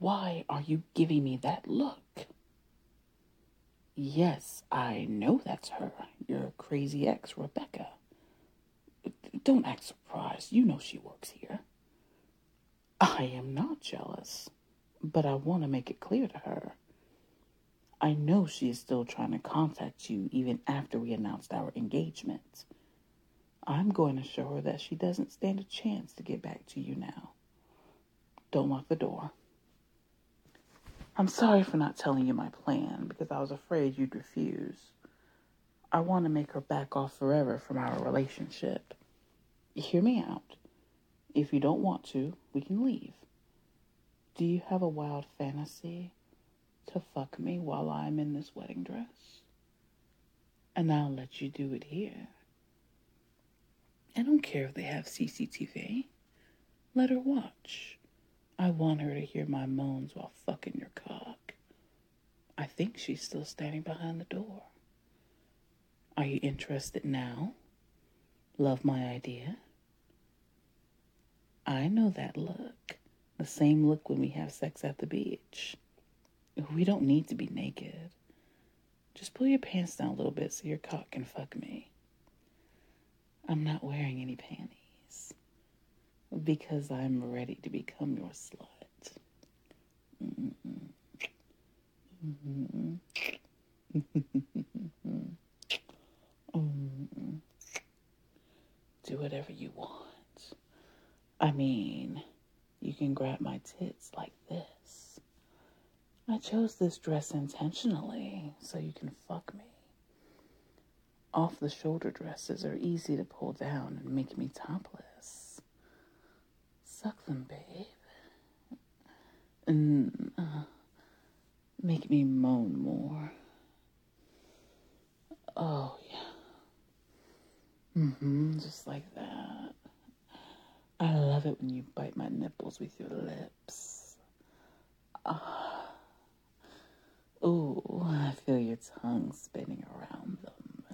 Why are you giving me that look? Yes, I know that's her, your crazy ex, Rebecca. Don't act surprised. You know she works here. I am not jealous, but I want to make it clear to her. I know she is still trying to contact you even after we announced our engagement. I'm going to show her that she doesn't stand a chance to get back to you now. Don't lock the door. I'm sorry for not telling you my plan because I was afraid you'd refuse. I want to make her back off forever from our relationship. Hear me out. If you don't want to, we can leave. Do you have a wild fantasy to fuck me while I'm in this wedding dress? And I'll let you do it here. I don't care if they have CCTV. Let her watch. I want her to hear my moans while fucking your cock. I think she's still standing behind the door. Are you interested now? Love my idea? I know that look. The same look when we have sex at the beach. We don't need to be naked. Just pull your pants down a little bit so your cock can fuck me. I'm not wearing any panties. Because I'm ready to become your slut. Mm-hmm. Mm-hmm. Mm-hmm. Do whatever you want. I mean, you can grab my tits like this. I chose this dress intentionally so you can fuck me. Off-the-shoulder dresses are easy to pull down and make me topless. Suck them, babe. And make me moan more. Oh, yeah. Just like that. I love it when you bite my nipples with your lips. Ooh, I feel your tongue spinning around them.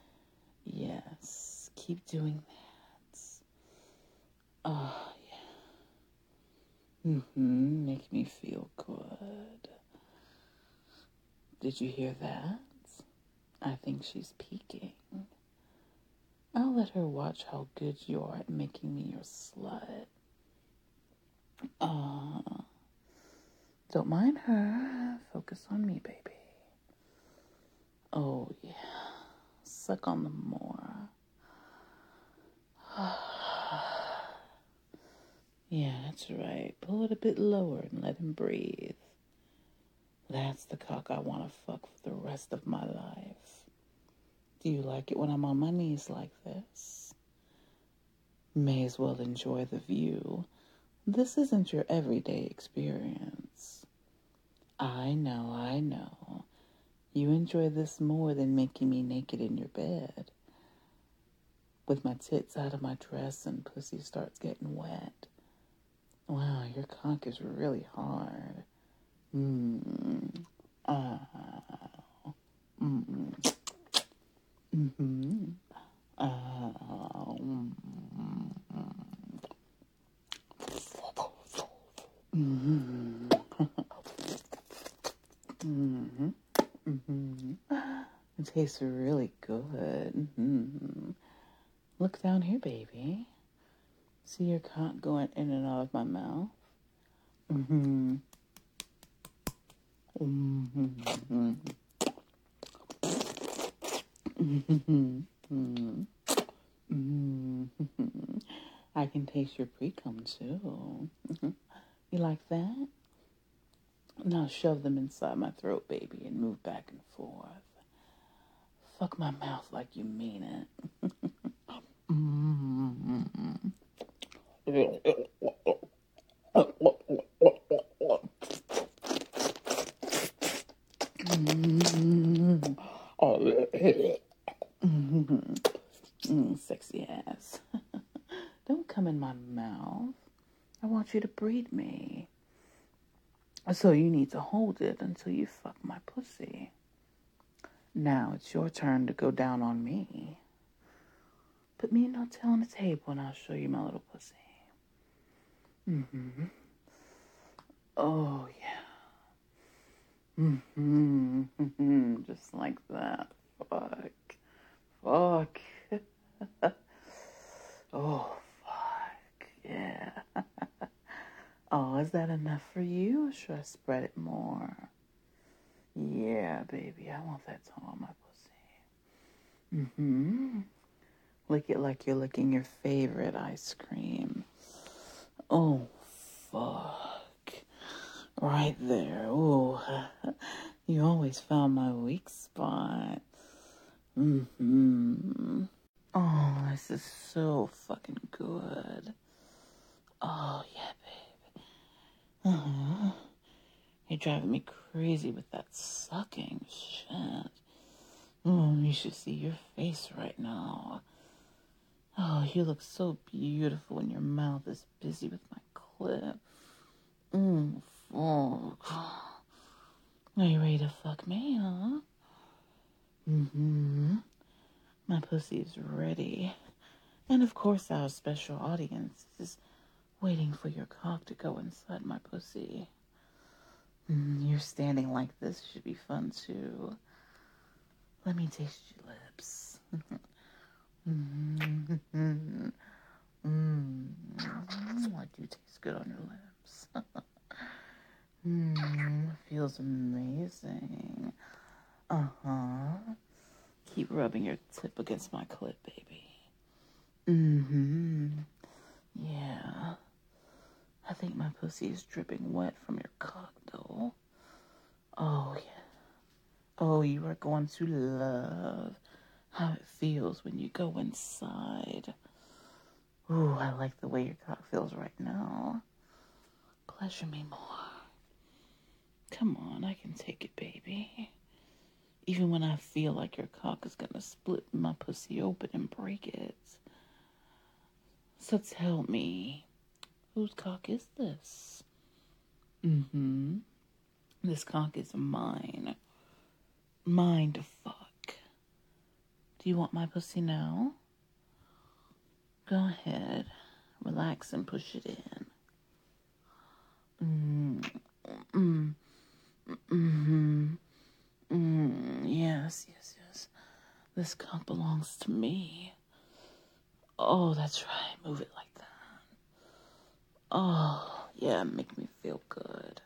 Yes, keep doing that. Oh, yeah. Make me feel good. Did you hear that? I think she's peeking. I'll let her watch how good you are at making me your slut. Don't mind her. Focus on me, baby. Oh, yeah. Suck on them more. Yeah, that's right. Pull it a bit lower and let him breathe. That's the cock I want to fuck for the rest of my life. Do you like it when I'm on my knees like this? May as well enjoy the view. This isn't your everyday experience. I know. You enjoy this more than making me naked in your bed. With my tits out of my dress and pussy starts getting wet. Wow, your cock is really hard. It tastes really good. Look down here, baby. See your cock going in and out of my mouth? I can taste your pre-cum too. You like that? Now shove them inside my throat, baby, and move back and forth. Fuck my mouth like you mean it. Sexy ass. Don't come in my mouth. I want you to breed me. So you need to hold it until you fuck my pussy. Now it's your turn to go down on me. Put me no tail on the table and I'll show you my little pussy. Oh, yeah. Oh, is that enough for you, or should I spread it more? Yeah, baby, I want that tongue on my pussy. Mm-hmm. Lick it like you're licking your favorite ice cream. Oh, fuck. Right there. Ooh. You always found my weak spot. Mm-hmm. Oh, this is so fucking good. Oh, yeah, baby. Uh-huh. You're driving me crazy with that sucking shit. Oh, you should see your face right now. Oh, you look so beautiful when your mouth is busy with my clip. Fuck. Are you ready to fuck me, huh? Mm-hmm. My pussy is ready. And of course our special audience is waiting for your cock to go inside my pussy. You're standing like this should be fun too. Let me taste your lips. I do taste good on your lips. Feels amazing. Uh-huh. Keep rubbing your tip against my clit, baby. Yeah. I think my pussy is dripping wet from your cock, though. Oh, yeah. Oh, you are going to love how it feels when you go inside. Ooh, I like the way your cock feels right now. Pleasure me more. Come on, I can take it, baby. Even when I feel like your cock is gonna split my pussy open and break it. So tell me, whose cock is this? This cock is mine. Mine to fuck. Do you want my pussy now? Go ahead. Relax and push it in. Yes, yes, yes. This cock belongs to me. Oh, that's right. Move it like that. Oh, yeah, make me feel good.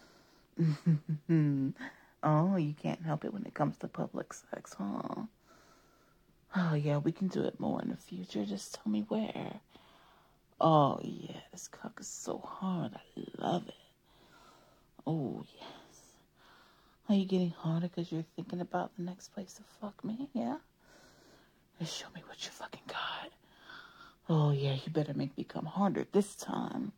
Oh, you can't help it when it comes to public sex, huh? Oh, yeah, we can do it more in the future. Just tell me where. Oh, yeah, this cock is so hard. I love it. Oh, yes. Are you getting harder because you're thinking about the next place to fuck me? Yeah? Just show me what you fucking got. Oh, yeah, you better make me come harder this time.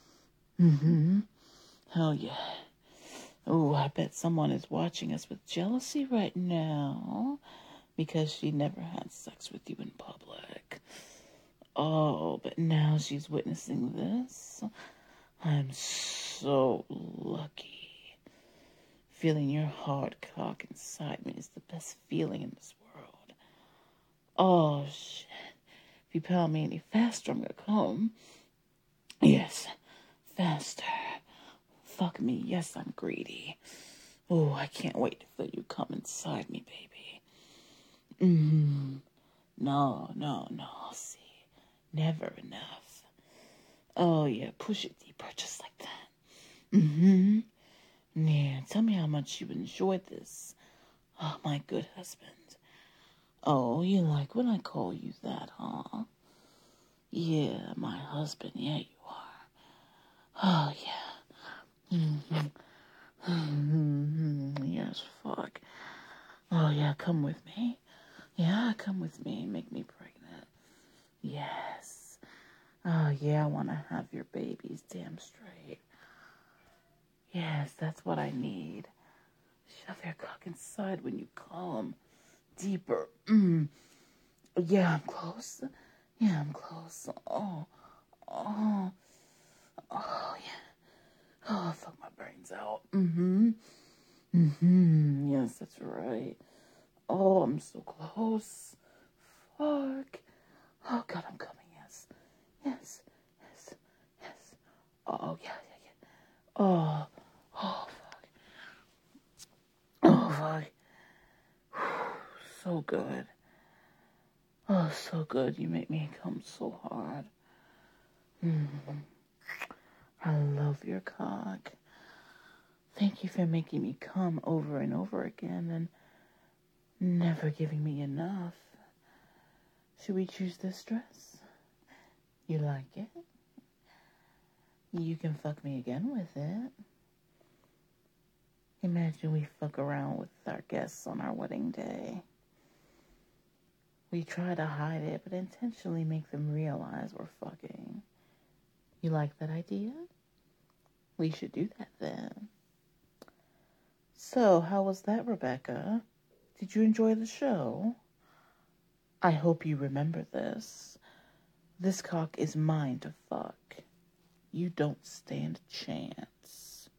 Hell yeah. Oh, I bet someone is watching us with jealousy right now because she never had sex with you in public. Oh, but now she's witnessing this. I'm so lucky. Feeling your hard cock inside me is the best feeling in this world. Oh, shit. If you pound me any faster, I'm gonna come. Yes, faster. Fuck me. Yes, I'm greedy. Oh, I can't wait to feel you come inside me, baby. No, no, no. See, never enough. Oh, yeah, push it deeper, just like that. Yeah, tell me how much you enjoyed this. Oh, my good husband. Oh, you like when I call you that, huh? Yeah, my husband. Yeah, you are. Oh, yeah. Yes, fuck. Oh, yeah, come with me. Yeah, come with me and make me pregnant. Yes. Oh, yeah, I want to have your babies damn straight. Yes, that's what I need. Shove your cock inside when you come. Deeper. Yeah, I'm close. Yeah, I'm close. Oh, oh, oh, yeah. Oh, fuck my brains out. Yes, that's right. Oh, I'm so close. Fuck. Oh, God, I'm coming. Yes. Yes. Yes. Yes. Oh, yeah, yeah, yeah. Oh. Oh, fuck. Oh, fuck. So good. Oh, so good. You make me come so hard. I love your cock. Thank you for making me come over and over again and never giving me enough. Should we choose this dress? You like it? You can fuck me again with it. Imagine we fuck around with our guests on our wedding day. We try to hide it, but intentionally make them realize we're fucking. You like that idea? We should do that then. So, how was that, Rebecca? Did you enjoy the show? I hope you remember this. This cock is mine to fuck. You don't stand a chance.